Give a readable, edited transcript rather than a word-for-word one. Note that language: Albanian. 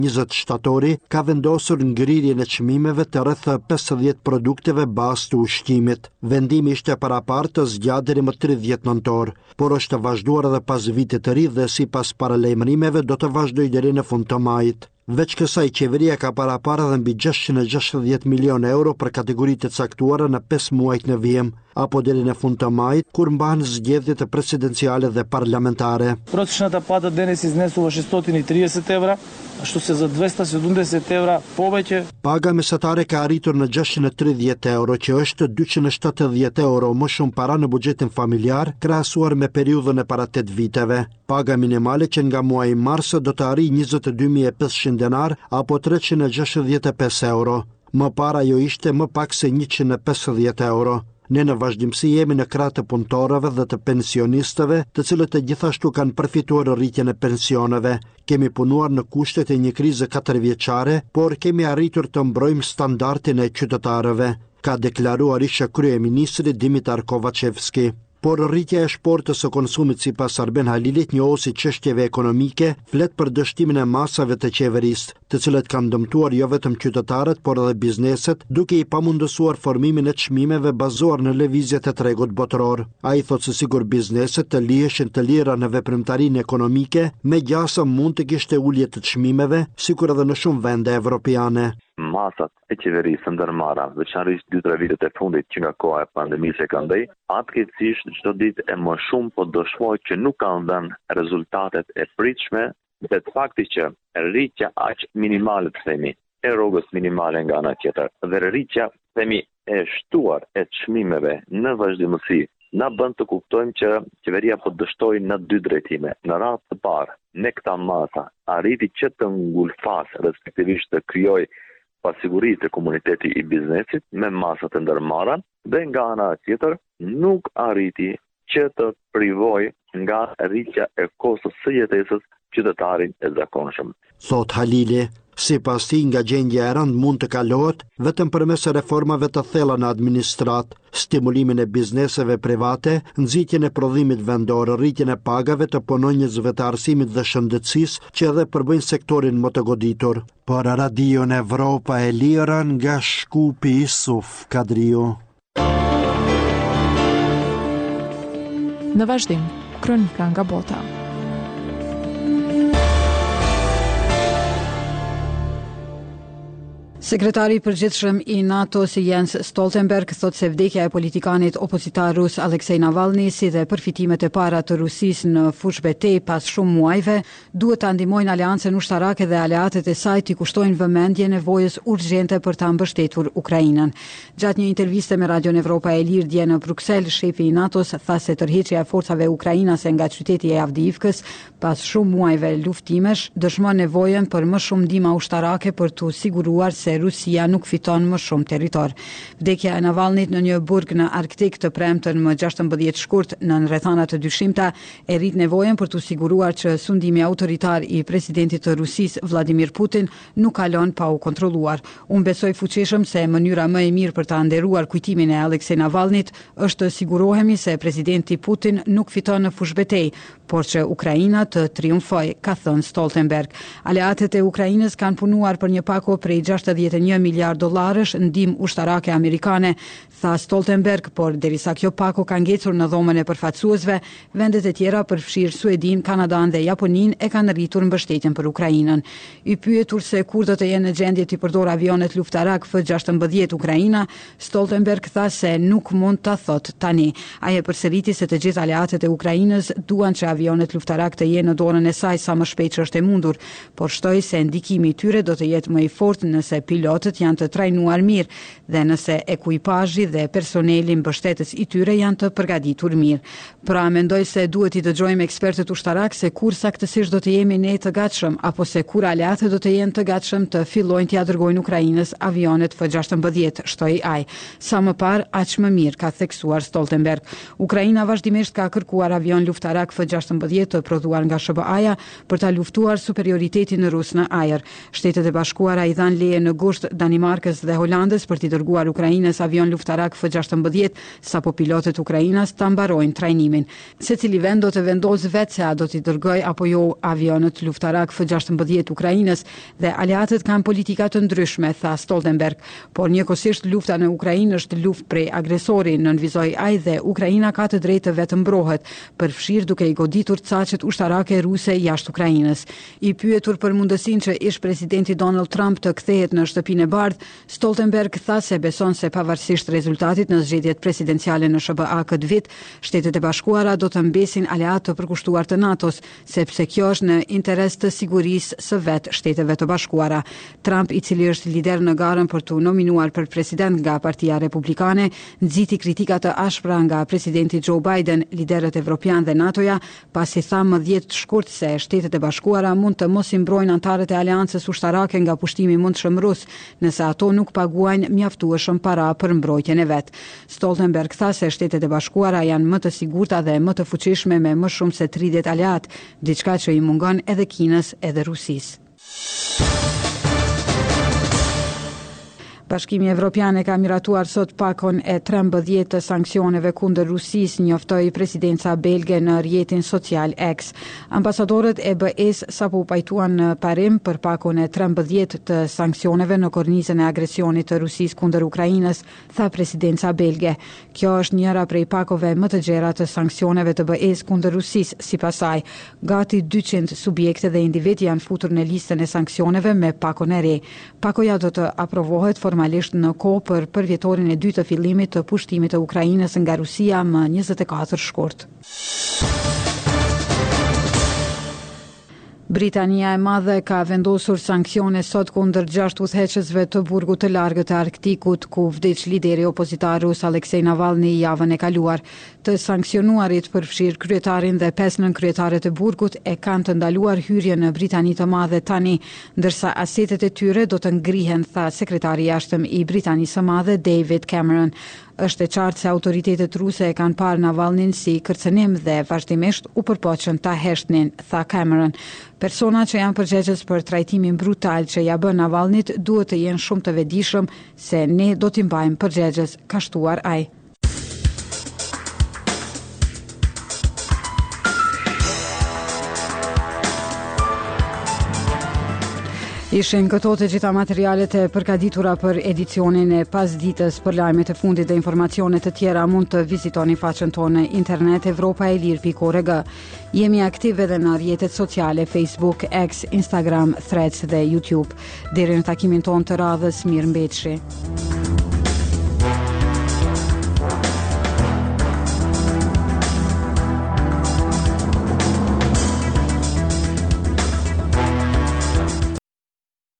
20 shtatori ka vendosur ngrirjen e çmimeve të rreth 50 produkteve bazë të ushqimit. Vendimi ishte paraparë të zgjatë deri më 30 nëntor, por është vazhduar edhe pas vitit të ri dhe sipas paralajmërimeve do të vazhdojë deri në fund të majit. Veç kësaj, qeveria ka paraparë edhe mbi 660 milion euro për kategoritë të caktuara në 5 muajt në vijim, apo deri në fund të majit, kur mbahen zgjedhjet presidenciale dhe parlamentare. Prosječната плата денес изнесува 630 евра, što se za 270 евра повеќе. Paga mesatare ka arritur në 630 euro, që është 270 euro më shumë para në buxhetin familjar, krahasuar me periudhën e para 8 viteve. Paga minimale që nga muaji mars do të arrijë 22.500 denar apo 365 euro. Më para ajo ishte më pak se 150 euro. Ne në vazhdimsi jemi në krah të punëtorëve dhe të pensionistëve, të cilët e gjithashtu kanë përfituar rritjen e pensioneve. Kemi punuar në kushtet e një krize 4 vjeçare, por kemi arritur të mbrojmë standardin e qytetarëve, ka deklaruar ish kryeministri Dimitar Kovacevski. Por rritja e shportës së konsumit sipas Arben Halilit, njohuesi çështjeve ekonomike, flet për dështimin e masave të qeverisë, të cilët kanë dëmtuar jo vetëm qytetarët, por edhe bizneset, duke i pamundësuar formimin e çmimeve bazuar në lëvizjet e tregut botëror. Ai thotë se sigur bizneset të liheshin të lira në veprimtarinë ekonomike, megjithëse mund të kishte ulje të çmimeve, sikur edhe në shumë vende evropiane. Masat e qeverisë ndërmarra, veçanërisht 2-3 vitet e fundit që nga koha e pandemisë e kanë ndej, fatkeqësisht çdo ditë e më shumë po dëshmoj që nuk kanë dhënë rezultatet e pritshme, dhe të fakti që rritja aq minimale të themi e rrogës minimale nga ana tjetër dhe rritja themi e shtuar e çmimeve në vazhdimësi na bën të kuptojmë që qeveria po dështoi në 2 drejtime. Në radhë të parë, ne këta masa arriti që të ngulfas, respektivisht të krijoj pasiguri të komuniteti i biznesit me masat e ndërmarra, dhe nga ana tjetër nuk arriti që të privoj nga rritja e kostos së jetesës qytetarin e zakonshëm. Thot Halili, sipas tij nga gjendja e rëndë mund të kalohet vetëm përmes reformave të thella në administrat, stimulimin e bizneseve private, nxitjen e prodhimit vendor, rritjen e pagave të punonjësve të arsimit dhe shëndetësisë që edhe përbëjnë sektorin më të goditur. Për Radion Evropa e Lirën nga Shkupi Isuf Kadriu. Në vazhdim, kronika nga bota. Sekretari i përgjithshëm i NATO-s Jens Stoltenberg thot se vdekja e politikanit opozitar rus Aleksej Navalny si dhe përfitimet e para të Rusisë në fushë betejë pas shumë muajve duhet ta ndihmojnë aleancën ushtarake dhe aleatët e saj të kushtojnë vëmendje nevojës urgjente për ta mbështetur Ukrainën. Gjatë një interviste me Radion Evropa e Lirë dje në Bruksel, shefi i NATO-s tha se tërheqja e forcave ukrainase nga qyteti e Avdiivkës pas shumë muajve luftimesh dëshmon nevojën për më shumë ndihmë ushtarake për të siguruar se Rusia nuk fiton më shumë territor. Vdekja e Navalnit në një burg në Arktik të premten më 16 shkurt në rrethana të dyshimta e rrit nevojën për të siguruar që sundimi autoritar i presidentit të Rusisë Vladimir Putin nuk kalon pa u kontrolluar. Unë besoj fuqishëm se mënyra më e mirë për ta nderuar kujtimin e Aleksej Navalnit është të sigurohemi se presidenti Putin nuk fiton në fushë betejë, por që Ukraina të triumfoj, ka thënë Stoltenberg. Aleatët e Ukrainës kanë punuar për një pako prej 61 miliard dollarësh ndihmë ushtarake amerikane, tha Stoltenberg, por derisa kjo pako ka ngecur në dhomën e përfaqësuesve, vendet e tjera përfshirë Suedin, Kanadan dhe Japonin e kanë rritur mbështetjen për Ukrainën. I pyetur se kur do të jenë në gjendje të përdorë avionet luftarak F-16 Ukraina, Stoltenberg tha se nuk mund ta thot tani. Ai e përsëriti se të gjithë aleatët e Ukrainës duan që avionet luftarak të jenë në dorën e saj sa më shpejt që është e mundur, por shtoi se ndikimi i tyre do të jetë më i fortë nëse pilotët janë të trajnuar mirë dhe nëse ekuipazhi dhe personeli mbështetës i tyre janë të përgatitur mirë. Pra mendoj se duhet i dëgjojmë ekspertët ushtarak se kur saktësisht do të jemi ne të gatshëm apo se kur aleatët do të jenë të gatshëm të fillojnë t'ia dërgojnë Ukrainës avionet F-16, shtoi ai. Sa më parë, aq më mirë, ka theksuar Stoltenberg. Ukraina vazhdimisht ka kërkuar avion luftarak F-16 të prodhuar nga SBA-ja për ta luftuar superioritetin rus në ajër. Shtetet e Bashkuara i dhanë leje në gusht Danimarkës dhe Holandës për t'i dërguar Ukrainës avion luftarak F-16 sapo pilotët Ukrainas ta mbarojnë trajnimin. Secili vend do të vendosë vetë se a do t'i dërgoj apo jo avionët luftarak F-16 Ukrainës dhe aleatët kanë politika të ndryshme, tha Stoltenberg, por njëkohësisht lufta në Ukrainë është luftë prej agresori, nënvizoi ai, dhe Ukraina ka të drejtë të vetë mbrohet, përfshirë duke i goditur caqet ushtarake ruse jashtë Ukrainës. I pyetur për mundësinë që ish presidenti Donald Trump të kthehet në shtëpinë e bardhë, Stoltenberg tha se beson se pavarësisht rezultatit në zgjedhjet presidenciale në SBA këtë vit, Shtetet e Bashkuara do të mbesin aleat të përkushtuar të NATO-s, sepse kjo është në interes të sigurisë së vetë Shteteve të Bashkuara. Trump, i cili është lider në garën për të nominuar për president nga Partia Republikane, nxiti kritika të ashpra nga presidenti Joe Biden, liderët evropian dhe NATO-ja, pasi tha më 10 shkurt se Shtetet e Bashkuara mund të mos i mbrojnë antarët e aleancës ushtarake nga pushtimi mundshëm rus, nëse ato nuk paguajnë mjaftueshëm para për mbrojtjen e vet. Stoltenberg tha se Shtetet e Bashkuara janë më të sigurta dhe më të fuqishme me më shumë se 30 aleat, diçka që i mungon edhe Kinës edhe Rusisë. Bashkimi Evropian e ka miratuar sot pakon e 13 të sanksioneve kundër Rusisë, njoftoi presidenca belge në rrjetin social X. Ambasadorët e BE-s sapo pajtuan në parim për pakon e 13 të sanksioneve në kornizën e agresionit të Rusisë kundër Ukrainës, tha presidenca belge. Kjo është njëra prej pakove më të gjera të sanksioneve të BE-s kundër Rusisë, sipas saj. Gati 200 subjekte dhe individ janë futur në listën e sanksioneve me pakon e re. Pakoja do të aprovohet formalisht në kohë për përvjetorin e dytë të fillimit të pushtimit të Ukrainës nga Rusia më 24 shkurt. Britania e Madhe ka vendosur sanksione sot kundër 6 udhëheqësve të burgut të largët të Arktikut, ku vdiq lideri opozitar rus Aleksej Navalny javën e kaluar. Të sanksionuarit përfshirë kryetarin dhe 5 nënkryetaret e burgut e kanë të ndaluar hyrjen në Britani të Madhe tani, ndërsa asetet e tyre do të ngrihen, tha sekretari i jashtëm i Britanisë së Madhe David Cameron. Është e qartë se autoritetet ruse e kanë parë Navalnin si kërcënim dhe vazhdimisht u përpoqën ta heshtnin, tha Cameron. Persona që janë përgjegjës për trajtimin brutal që ja bën Navalnit duhet të jenë shumë të vetëdijshëm se ne do t'i mbajmë përgjegjës, ka shtuar ai. Ishin këto të gjitha materialet e përgatitura për edicionin e pasditës. Për lajmet e fundit dhe informacione të tjera mund të vizitoni faqen tonë në internet evropaelir.org. Jemi aktive edhe në rrjetet sociale Facebook, X, Instagram, Threads dhe YouTube. Deri në takimin tonë të radhës, mirëmbëjtje.